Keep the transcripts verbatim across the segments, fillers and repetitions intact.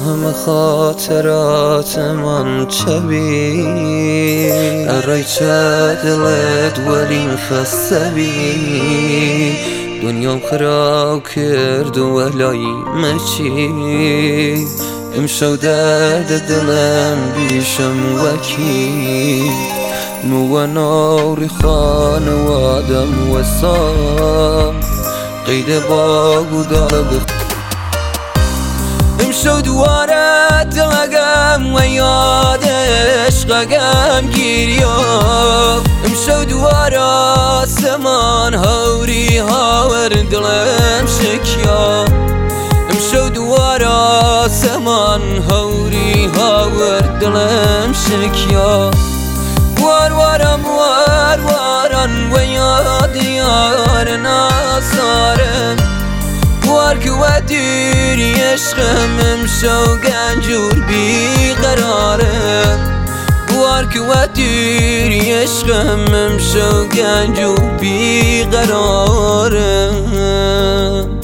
همه خاطرات من چبی ارای چه دلت ولیم خسته بی دنیام خراب کرد و ولایی مچی امشو درد دلم بیشم وکی نو نوری خانوادم وسام قید باگو داره امشو دواره دلگم و یاد عشقگم گیریام امشو دواره آسمان هوری هاور دلم شکیام امشو دواره آسمان هوری هاور دلم شکیام وار وارم وار وارن و یاد یار ناسارم وار که و دیری عشقم امشو گنجور بی قرارم وار که و دیری عشقم امشو گنجور بی قرارم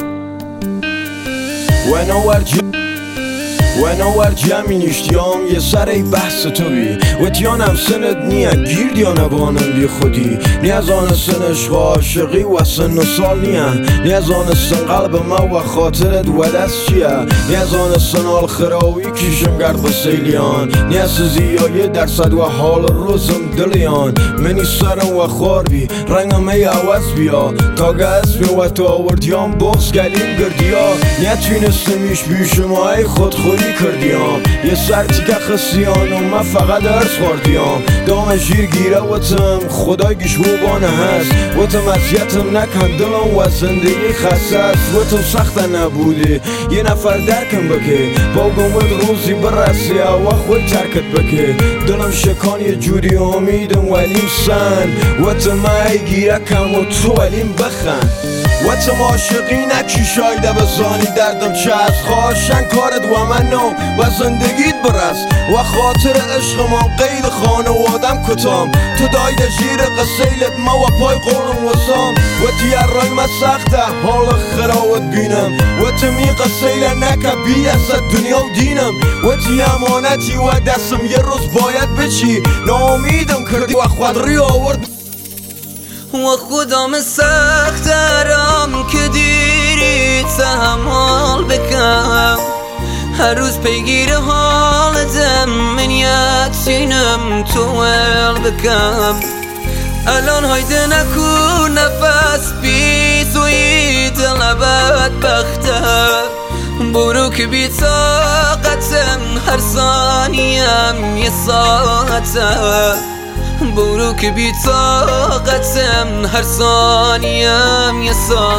و نوار و نوار جمعی نشتیام یه سر ای بحث تو بی و تیانم سند نیا گیر دیانه بانم بی خودی نیاز آن سن عشق عاشقی و سن و سال نیا نیاز آن سن قلب ما و خاطرت و دست چیه نیاز آن سن آل خراوی کشم گرد با سیلیان نیاز زیایه درصد و حال روزم دلیان منی سرم و خوار بی رنگم ای عوض بیا تا گسمی و تو آوردیام بغز گلیم گردیا نیتونستمیش بیشم ای خود خودی کردیام یه سرتی که خسیان و من فقط درس خوردیام دام جیر گیره و تم خدای گشبوبانه هست و تم اذیتم نکن دلم و زندگی خسته است و تم سخته نبوده یه نفر درکم بکه با گمت روزی برسی و خود ترکت بکه دلم شکان یه جوری امیدم ولیم سن و تم ای گیره کم و تو ولیم بخن و تم عاشقی نکی شایده بزانی دردم چه از خواشن کارت و من نو و زندگیت برس و خاطر عشقمان قید خانوادم کتام تو داید جیر قسیلت ما و پای قولم وسام و تیر رای ما سخته حال خراوت بینم و تمی قسیل نکه بی دست دنیا و دینم و تی امانتی و دستم یه روز باید بچی ناامیدم کردی و خودری آورد و خودم سخت دارم که دیری تحمل بکم هر روز پیگیر حالتم من یکسینم تو ول بکم الان هایده نکن نفس بی توی دل بدبختم برو که بی طاقتم هر ثانیم یه ساعتم برو که بی طاقتم هر ثانیم یه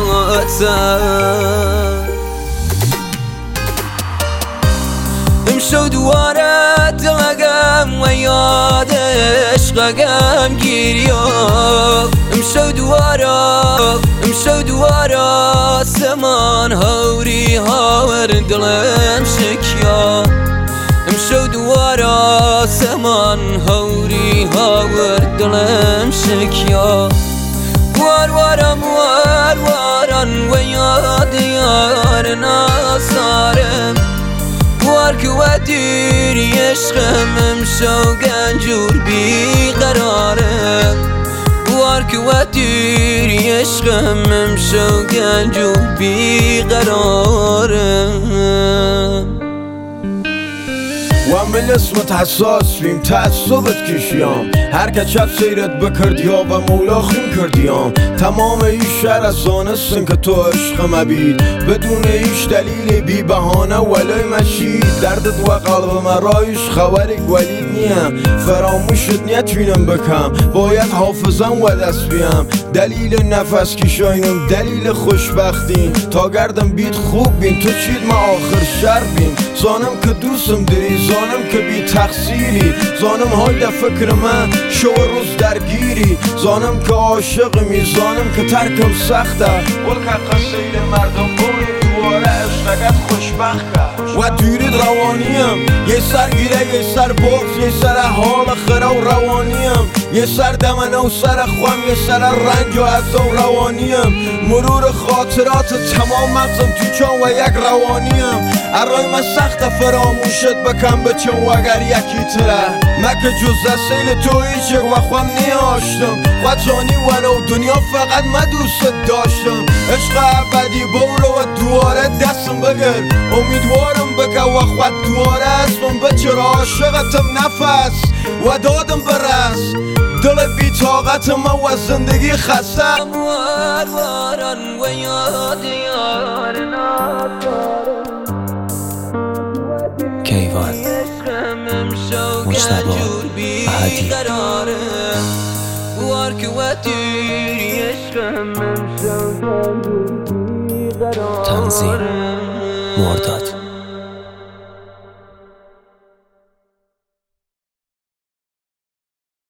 ساعتم امشو دواره دلگم و یاد عشقگم گیریام امشو دواره امشو دواره آسمان هوری هاور دلم شکیام امشو دواره آسمان هوری هاور دلم شکیام وار وارم وار وارن و یاد یار ناسارم وار که و دیری عشقم امشو گنجور بی قرارم وار که و دیری عشقم امشو گنجور بی قرارم و من اسمت حساس بیم تعصبت کشیام هر که چپ سیرت بکردیا و مولا خیم کردیام تمام ایش شهر از زانستن که تو عشق مبید بدون ایش دلیل بی بهانه ولای مشید دردت و قلب مرایش خبری ولید نیم فراموشت نتوینم بکم باید حافظم و دست بیم دلیل نفس کشاینم دلیل خوشبختیم تا گردم بیت خوب بین تو چید ما آخر شر بین زانم که دوستم داری زانم که بی تقصیری زانم های ده فکر من شو روز درگیری زانم که عاشقمی زانم که ترکم سخته ول که قصیل مردم بوری دواره عشقت خوشبخت و دیرید روانیم یه سر گیره یه سر بغز یه سر حال خرا و روانیم یه سر دمنه و سر خوام، یه سر رنگ و عذاب روانیم. مرور خاطرات تمام مغزم تو جان و یک روانیم. ارای من سخت فراموشت بکن بچم و اگر یکی تره مکه جز از سیل تو هیچ یک و خوام نیاشتم. خواتانی ولو دنیا فقط من دوست داشتم. عشق ابدی برو و دواره دستم بگیر. امیدوارم بکه و خود دواره اسمم بچر عاشقتم نفس و دادم برس. دل بی طاقت من و زندگی خسته واران و یاد یارنا کیوان مجتبی احدی تنظیم مرداد.